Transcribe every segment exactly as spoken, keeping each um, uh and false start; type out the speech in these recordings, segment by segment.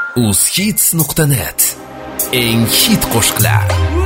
uzhits nuqta net eng hit qo'shiqlar.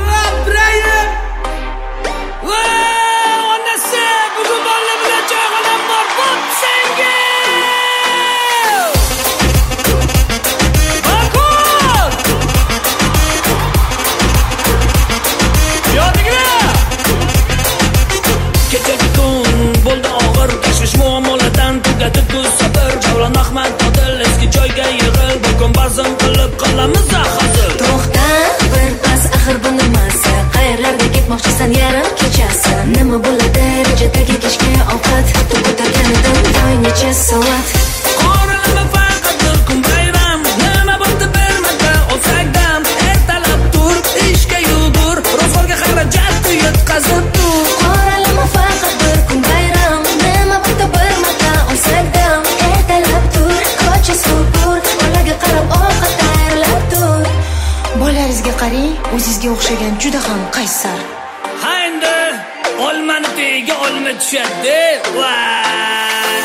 To'xta, bir pas, axir bu nimasi? Qayerlarga ketmoqchisan yarim kechasi? Nima bo'ladi darajadagi kechki ovqat? Kutib o'tirganidan voy necha soat. Qoralama faqat bir kun bayram. Nima bo'ldi bermada olsak dam. Ertalab tur, ishga yugur, ro'zg'orga xarajat yetkazib tur. Qoralama faqat bir kun bayram. Nima bo'ldi bermada olsak dam. Ertalab tur, ko'cha supur, bolaga qarab ovqat tayyorlab tur. Bolaringizga qarang, o'zingizga o'xshagan juda ham qaysar. Ha endi olmani tagiga olma tushadi. Vay!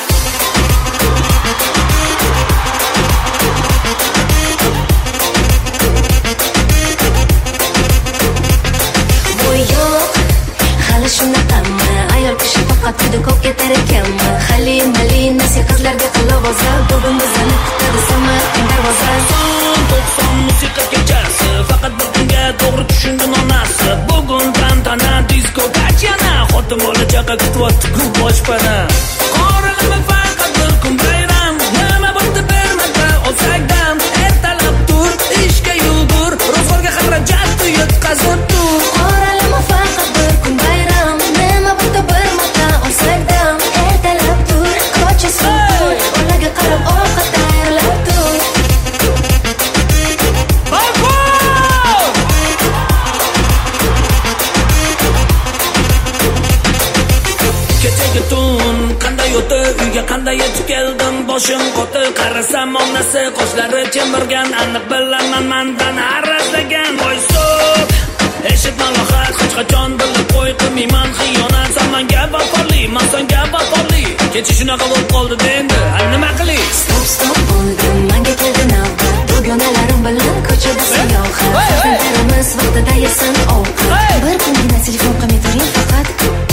Bu yo'q, hali shunaqami? Ayol kishi faqat juda ko'p ketar ekanmi? Halima-li nasi qizlarga qilovoza, bugun bizni kutadi Samarqand darvoza. to'qson musiqa kechasi, faqat bir kunga to'g'ri tushundin onasi. Bugun tantana disko yana xotin bola chaqa kutyapti-ku boshpana. Qoralama faqat bir kun bayram. Nima bo'ldi bermada olsak dam. Ertalab tur, ishga yugur, ro'zg'orga xarajat yetkazib tur. Qoralama faqat bir kun bayram. Nima bo'ldi bermada olsak dam. Ertalab tur, ko'cha supur, bolaga qarab ovqat tayyorlab tur. Kechagi tun qanday o'tdi, uyga qanday yetib keldim, boshim qotdi. Qarasam onasi qoshlari chemirgan, aniq bilaman mandan aralagan. Voy so'p, eshitma lohat, hech qachon bilib qo'y, qilmayman xiyonat. Sen menga vafoli, men senga vafoli. Kecha shunaqa bo'lib qoldi endi, nima qilay? Stop, stop bo'ldim, menga keldi navbat. Dugonalarim bilan ko'chada sayohat. Farzandlarimiz vaqtida yesin ovqat. Bir kungina telefon qilmay turing faqat.